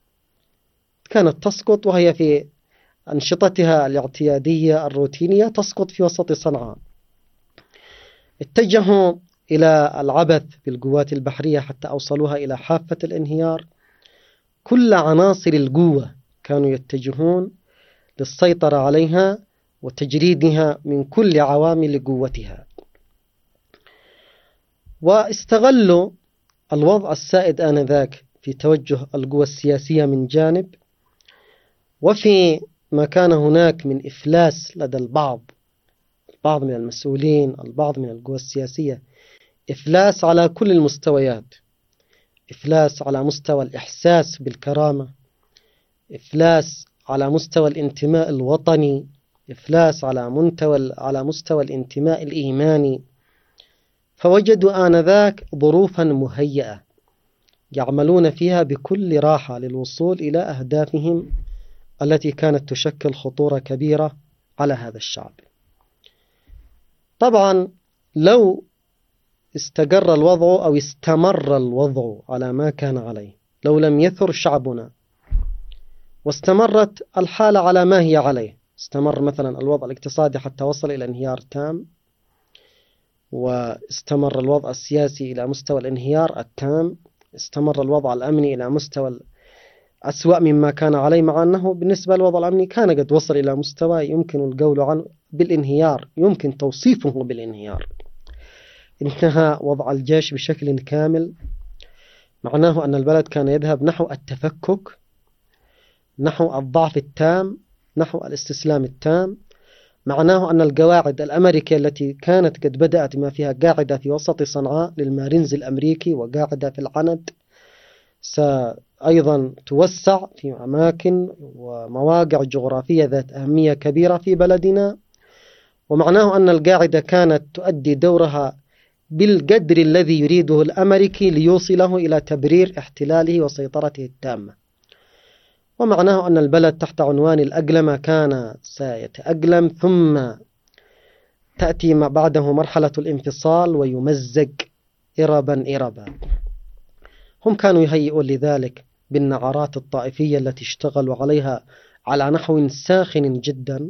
كانت تسقط وهي في أنشطتها الاعتيادية الروتينية، تسقط في وسط صنعاء. اتجهوا إلى العبث بالقوات البحرية حتى أوصلوها إلى حافة الانهيار. كل عناصر القوة كانوا يتجهون للسيطرة عليها وتجريدها من كل عوامل قوتها. واستغلوا الوضع السائد آنذاك في توجه القوى السياسية من جانب، وفي ما كان هناك من إفلاس لدى البعض من المسؤولين، البعض من القوى السياسية، إفلاس على كل المستويات، إفلاس على مستوى الإحساس بالكرامة، إفلاس على مستوى الانتماء الوطني، إفلاس على مستوى الانتماء الإيماني. فوجدوا آنذاك ظروفا مهيئة يعملون فيها بكل راحة للوصول إلى أهدافهم التي كانت تشكل خطورة كبيرة على هذا الشعب. طبعا لو استقر الوضع أو استمر الوضع على ما كان عليه، لو لم يثر شعبنا واستمرت الحالة على ما هي عليه، استمر مثلا الوضع الاقتصادي حتى وصل إلى انهيار تام، واستمر الوضع السياسي إلى مستوى الانهيار التام، استمر الوضع الأمني إلى مستوى أسوأ مما كان عليه، مع أنه بالنسبة للوضع الأمني كان قد وصل إلى مستوى يمكن القول عنه بالانهيار، يمكن توصيفه بالانهيار. انتهى وضع الجيش بشكل كامل، معناه أن البلد كان يذهب نحو التفكك، نحو الضعف التام، نحو الاستسلام التام. معناه أن القواعد الأمريكية التي كانت قد بدأت ما فيها قاعدة في وسط صنعاء للمارينز الأمريكي وقاعدة في العند، أيضا توسع في أماكن ومواقع جغرافية ذات أهمية كبيرة في بلدنا، ومعناه أن القاعدة كانت تؤدي دورها بالقدر الذي يريده الأمريكي ليوصله إلى تبرير احتلاله وسيطرته التامة. ومعناه أن البلد تحت عنوان الأقلمة كان سيتأقلم، ثم تأتي بعده مرحلة الانفصال ويمزق إربا. هم كانوا يهيئون لذلك بالنعرات الطائفية التي اشتغلوا عليها على نحو ساخن جدا،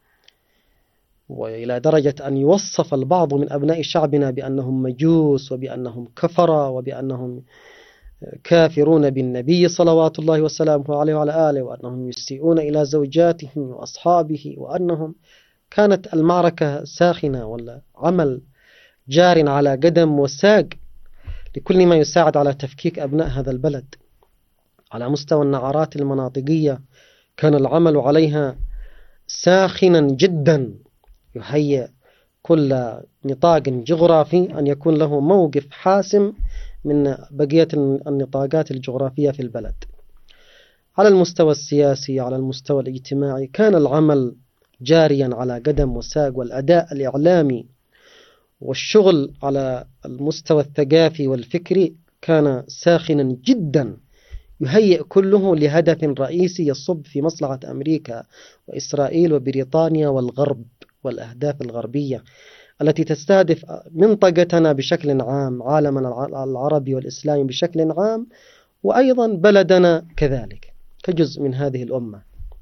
وإلى درجة أن يوصف البعض من أبناء شعبنا بأنهم مجوس وبأنهم كفرة وبأنهم كافرون بالنبي صلوات الله وسلامه عليه وعلى آله، وأنهم يسيئون إلى زوجاتهم وأصحابه، وأنهم كانت المعركة ساخنة والعمل جار على قدم وساق لكل ما يساعد على تفكيك أبناء هذا البلد. على مستوى النعرات المناطقية كان العمل عليها ساخنا جدا، يهيئ كل نطاق جغرافي أن يكون له موقف حاسم من بقية النطاقات الجغرافية في البلد. على المستوى السياسي، على المستوى الاجتماعي، كان العمل جاريا على قدم وساق، والأداء الإعلامي والشغل على المستوى الثقافي والفكري كان ساخنا جدا، يهيئ كله لهدف رئيسي يصب في مصلحة أمريكا وإسرائيل وبريطانيا والغرب والأهداف الغربية التي تستهدف منطقتنا بشكل عام، عالمنا العربي والإسلامي بشكل عام، وأيضا بلدنا كذلك كجزء من هذه الأمة.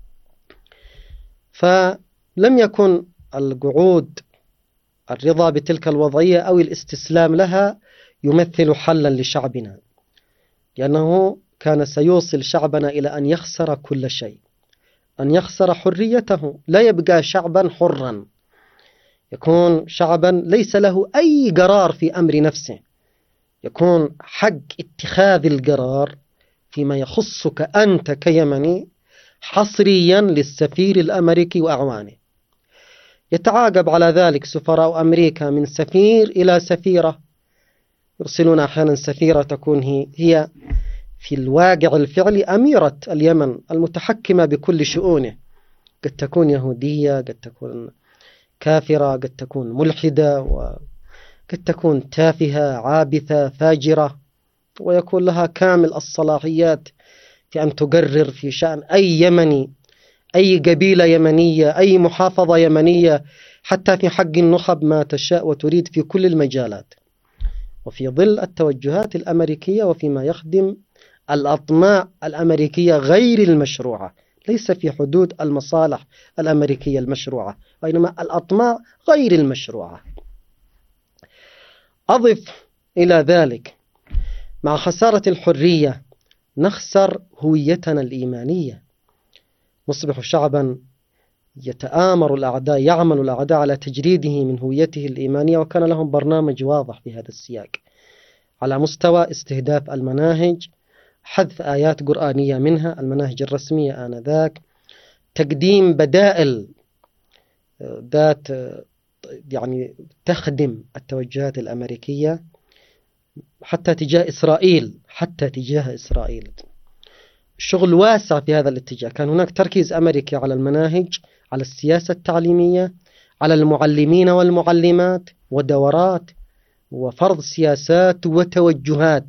فلم يكن القعود، الرضا بتلك الوضعية أو الاستسلام لها يمثل حلا لشعبنا، لأنه كان سيوصل شعبنا إلى أن يخسر كل شيء، أن يخسر حريته، لا يبقى شعبا حرا، يكون شعبا ليس له أي قرار في أمر نفسه، يكون حق اتخاذ القرار فيما يخصك أنت كيمني حصريا للسفير الأمريكي وأعوانه. يتعاقب على ذلك سفراء أمريكا من سفير إلى سفيرة، يرسلون أحيانا سفيرة تكون هي في الواقع الفعلي أميرة اليمن المتحكمة بكل شؤونه، قد تكون يهودية، قد تكون كافرة، قد تكون ملحدة، وقد تكون تافهة عابثة فاجرة، ويكون لها كامل الصلاحيات في أن تقرر في شأن أي يمني، أي قبيلة يمنية، أي محافظة يمنية، حتى في حق النخب ما تشاء وتريد في كل المجالات، وفي ظل التوجهات الأمريكية وفيما يخدم الأطماع الأمريكية غير المشروعة، ليس في حدود المصالح الأمريكية المشروعة، وإنما الأطماع غير المشروعة. أضف إلى ذلك مع خسارة الحرية نخسر هويتنا الإيمانية، نصبح شعبا يتآمر الأعداء، يعمل الأعداء على تجريده من هويته الإيمانية، وكان لهم برنامج واضح في هذا السياق على مستوى استهداف المناهج، حذف آيات قرآنية منها المناهج الرسمية آنذاك، تقديم بدائل ذات يعني تخدم التوجهات الأمريكية حتى تجاه إسرائيل، شغل واسع في هذا الاتجاه. كان هناك تركيز أمريكي على المناهج، على السياسة التعليمية، على المعلمين والمعلمات ودورات وفرض سياسات وتوجهات.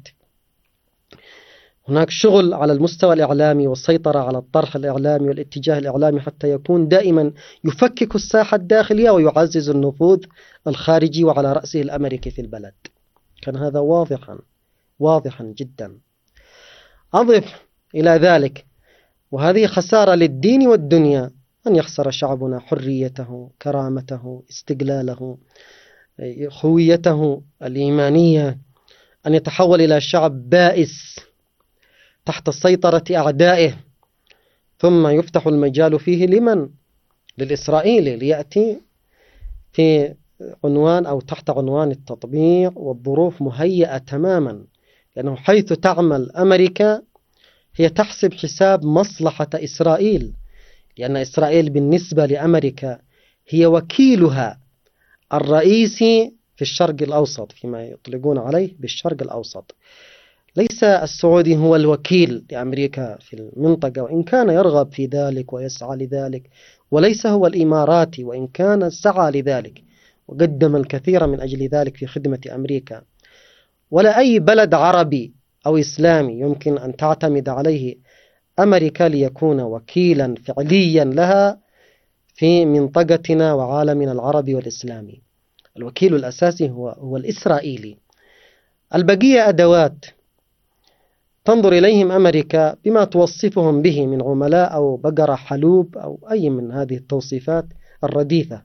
هناك شغل على المستوى الإعلامي والسيطرة على الطرح الإعلامي والاتجاه الإعلامي حتى يكون دائما يفكك الساحة الداخلية ويعزز النفوذ الخارجي، وعلى رأسه الأمريكي في البلد. كان هذا واضحا جدا. أضف إلى ذلك، وهذه خسارة للدين والدنيا، أن يخسر شعبنا حريته، كرامته، استقلاله، هويته الإيمانية، أن يتحول إلى شعب بائس تحت سيطرة أعدائه، ثم يفتح المجال فيه لمن؟ للإسرائيلي، ليأتي في عنوان أو تحت عنوان التطبيع، والظروف مهيئة تماما، لأنه حيث تعمل أمريكا هي تحسب حساب مصلحة إسرائيل، لأن إسرائيل بالنسبة لأمريكا هي وكيلها الرئيسي في الشرق الأوسط، فيما يطلقون عليه بالشرق الأوسط. ليس السعودي هو الوكيل لأمريكا في المنطقة، وإن كان يرغب في ذلك ويسعى لذلك، وليس هو الإماراتي وإن كان سعى لذلك وقدم الكثير من أجل ذلك في خدمة أمريكا، ولا أي بلد عربي أو إسلامي يمكن أن تعتمد عليه أمريكا ليكون وكيلا فعليا لها في منطقتنا وعالمنا العربي والإسلامي. الوكيل الأساسي هو الإسرائيلي. البقية أدوات تنظر إليهم أمريكا بما توصفهم به من عملاء أو بقرة حلوب أو أي من هذه التوصيفات الرديثة.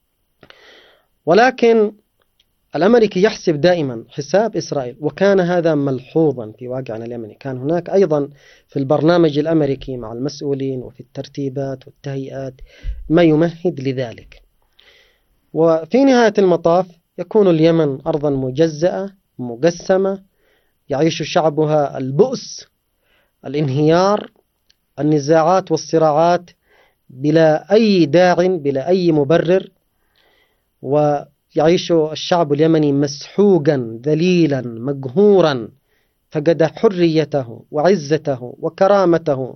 ولكن الأمريكي يحسب دائما حساب إسرائيل، وكان هذا ملحوظا في واقعنا اليمني. كان هناك أيضا في البرنامج الأمريكي مع المسؤولين وفي الترتيبات والتهيئات ما يمهد لذلك. وفي نهاية المطاف يكون اليمن أرضا مجزأة مقسمة يعيش شعبها البؤس، الانهيار، النزاعات والصراعات بلا أي داع بلا أي مبرر، ويعيش الشعب اليمني مسحوقا ذليلا مقهورا، فقد حريته وعزته وكرامته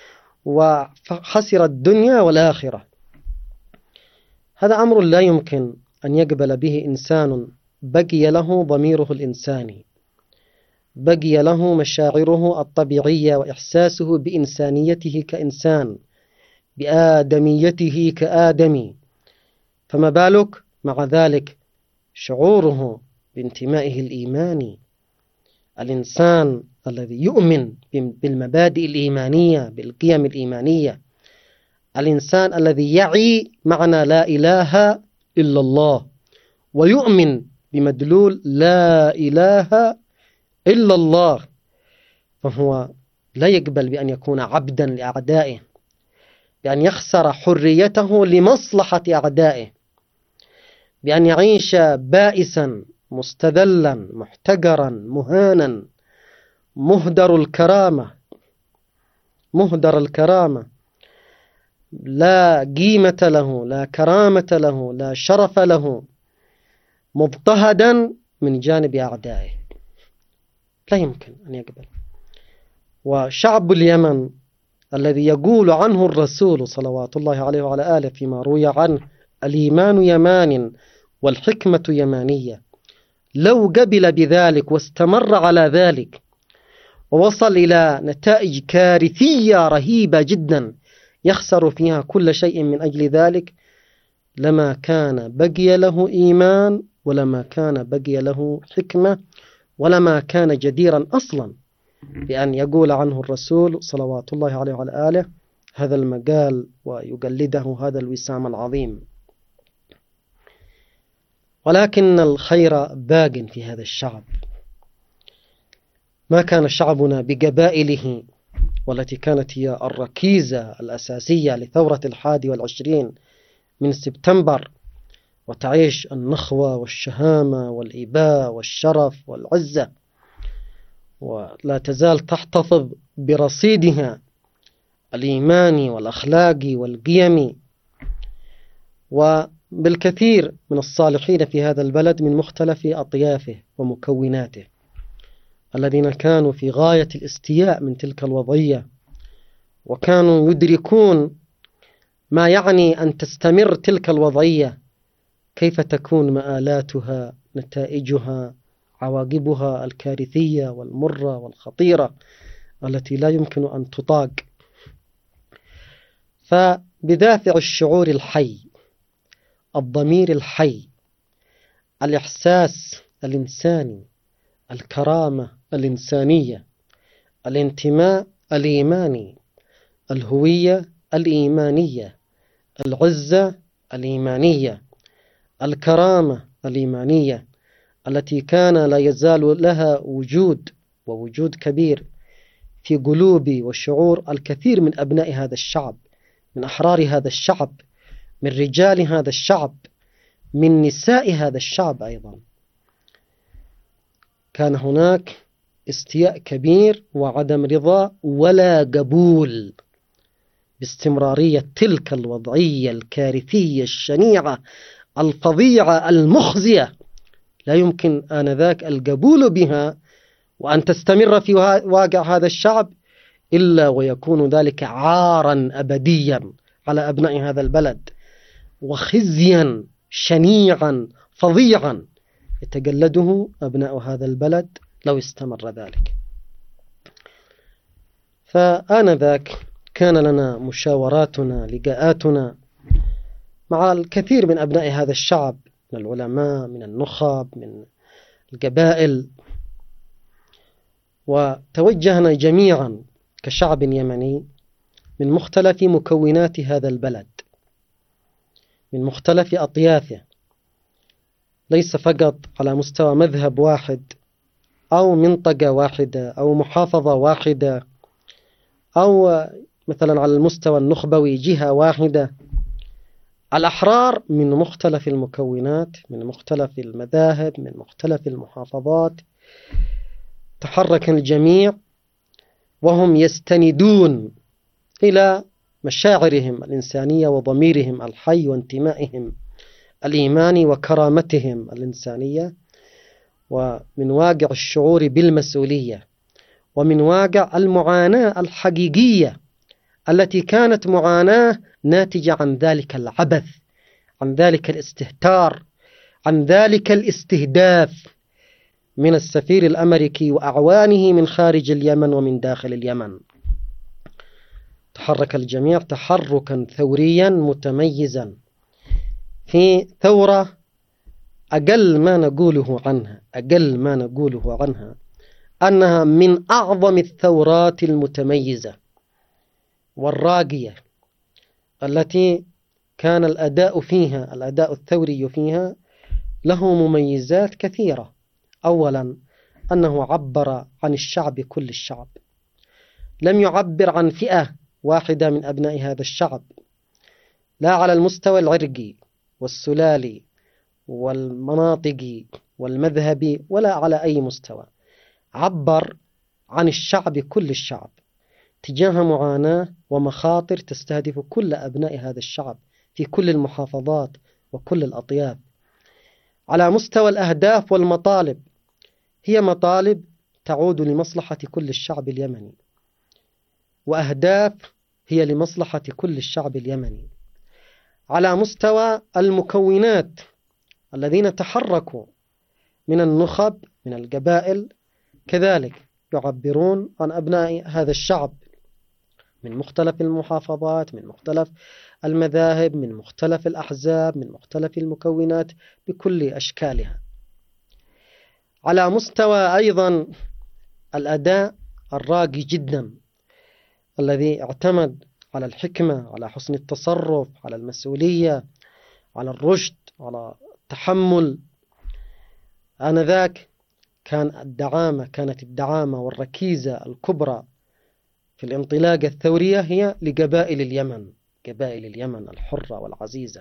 وخسر الدنيا والآخرة. هذا أمر لا يمكن أن يقبل به إنسان بقي له ضميره الإنساني، بقي له مشاعره الطبيعية وإحساسه بإنسانيته كإنسان، بآدميته كآدمي، فما بالك مع ذلك شعوره بانتمائه الإيماني. الإنسان الذي يؤمن بالمبادئ الإيمانية بالقيم الإيمانية، الإنسان الذي يعي معنى لا إله إلا الله ويؤمن بمدلول لا إله إلا الله، فهو لا يقبل بأن يكون عبدا لأعدائه، بأن يخسر حريته لمصلحة أعدائه، بأن يعيش بائسا مستذلا محتقرا مهانا مهدر الكرامة، لا قيمة له، لا كرامة له، لا شرف له، مضطهدا من جانب أعدائه. لا يمكن أن يقبل. وشعب اليمن الذي يقول عنه الرسول صلوات الله عليه وعلى آله فيما روي عنه الإيمان يمان والحكمة يمانية، لو قبل بذلك واستمر على ذلك ووصل إلى نتائج كارثية رهيبة جدا يخسر فيها كل شيء من أجل ذلك، لما كان بقي له إيمان ولما كان بقي له حكمة ولما كان جديرا أصلا بأن يقول عنه الرسول صلوات الله عليه وعلى آله هذا المقال ويقلده هذا الوسام العظيم. ولكن الخير باق في هذا الشعب. ما كان شعبنا بقبائله والتي كانت هي الركيزة الأساسية لثورة 21 من سبتمبر، وتعيش النخوة والشهامة والإباء والشرف والعزة، ولا تزال تحتفظ برصيدها الإيماني والأخلاقي والقيمي، وبالكثير من الصالحين في هذا البلد من مختلف أطيافه ومكوناته، الذين كانوا في غاية الاستياء من تلك الوضعية، وكانوا يدركون ما يعني أن تستمر تلك الوضعية، كيف تكون مآلاتها، نتائجها، عواقبها الكارثية والمرة والخطيرة التي لا يمكن أن تطاق. فبدافع الشعور الحي، الضمير الحي، الإحساس الإنساني، الكرامة الإنسانية، الانتماء الإيماني، الهوية الإيمانية، العزة الإيمانية، الكرامة الإيمانية التي كان لا يزال لها ووجود كبير في قلوب وشعور الكثير من أبناء هذا الشعب، من أحرار هذا الشعب، من رجال هذا الشعب، من نساء هذا الشعب أيضا. كان هناك استياء كبير وعدم رضا ولا قبول باستمرارية تلك الوضعية الكارثية الشنيعة الفظيعة المخزية، لا يمكن آنذاك القبول بها وأن تستمر في واقع هذا الشعب إلا ويكون ذلك عارا أبديا على أبناء هذا البلد، وخزيا شنيعا فظيعا يتجلده أبناء هذا البلد لو استمر ذلك. فآنذاك كان لنا مشاوراتنا، لقاءاتنا مع الكثير من أبناء هذا الشعب، من العلماء، من النخب، من القبائل، وتوجهنا جميعا كشعب يمني من مختلف مكونات هذا البلد، من مختلف أطيافه، ليس فقط على مستوى مذهب واحد أو منطقة واحدة أو محافظة واحدة أو مثلا على المستوى النخبوي جهة واحدة. الأحرار من مختلف المكونات، من مختلف المذاهب، من مختلف المحافظات، تحرك الجميع وهم يستندون إلى مشاعرهم الإنسانية وضميرهم الحي وانتمائهم الإيماني وكرامتهم الإنسانية، ومن واقع الشعور بالمسؤولية، ومن واقع المعاناة الحقيقية التي كانت معاناة ناتجة عن ذلك العبث، عن ذلك الاستهتار، عن ذلك الاستهداف من السفير الأمريكي وأعوانه من خارج اليمن ومن داخل اليمن. تحرك الجميع تحركا ثوريا متميزا في ثورة أقل ما نقوله عنها أنها من أعظم الثورات المتميزة والراقية التي كان الأداء الثوري فيها له مميزات كثيرة. أولا أنه عبر عن الشعب، كل الشعب، لم يعبر عن فئة واحدة من أبناء هذا الشعب، لا على المستوى العرقي والسلالي والمناطقي والمذهبي ولا على أي مستوى. عبر عن الشعب، كل الشعب، تجاه معاناة ومخاطر تستهدف كل أبناء هذا الشعب في كل المحافظات وكل الأطياف. على مستوى الأهداف والمطالب، هي مطالب تعود لمصلحة كل الشعب اليمني، وأهداف هي لمصلحة كل الشعب اليمني. على مستوى المكونات الذين تحركوا من النخب، من القبائل، كذلك يعبرون عن أبناء هذا الشعب من مختلف المحافظات، من مختلف المذاهب، من مختلف الأحزاب، من مختلف المكونات بكل أشكالها. على مستوى أيضا الأداء الراقي جدا الذي اعتمد على الحكمة، على حسن التصرف، على المسؤولية، على الرشد، على التحمل. آنذاك كانت الدعامة والركيزة الكبرى في الانطلاقة الثورية هي لقبائل اليمن، قبائل اليمن الحرة والعزيزة،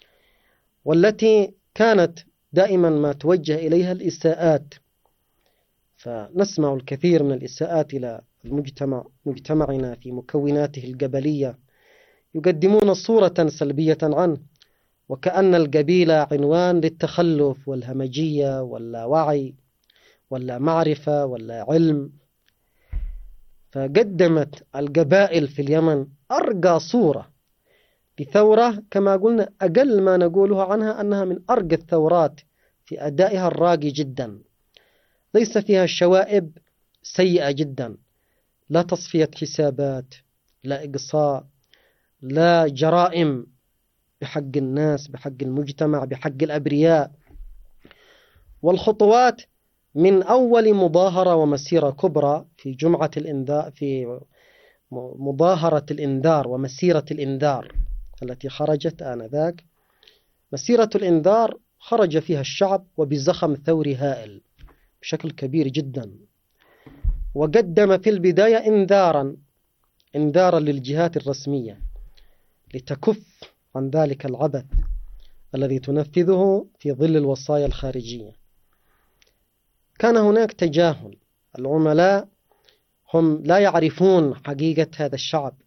والتي كانت دائما ما توجه إليها الإساءات. فنسمع الكثير من الإساءات إلى مجتمعنا في مكوناته القبلية، يقدمون صورة سلبية عنه، وكأن القبيلة عنوان للتخلف والهمجية ولا وعي ولا معرفة ولا علم. فقدمت القبائل في اليمن أرقى صورة بثورة، كما قلنا أقل ما نقولها عنها أنها من أرقى الثورات في أدائها الراقي جدا، ليس فيها شوائب سيئة جدا، لا تصفية حسابات، لا إقصاء، لا جرائم بحق الناس، بحق المجتمع، بحق الأبرياء. والخطوات من أول مظاهرة ومسيرة كبرى في جمعة الإنذار، في مظاهرة الإنذار ومسيرة الإنذار التي خرجت آنذاك. مسيرة الإنذار خرج فيها الشعب وبزخم ثوري هائل بشكل كبير جدا، وقدم في البداية إنذارا للجهات الرسمية لتكف عن ذلك العبث الذي تنفذه في ظل الوصايا الخارجية. كان هناك تجاهل، العملاء هم لا يعرفون حقيقة هذا الشعب،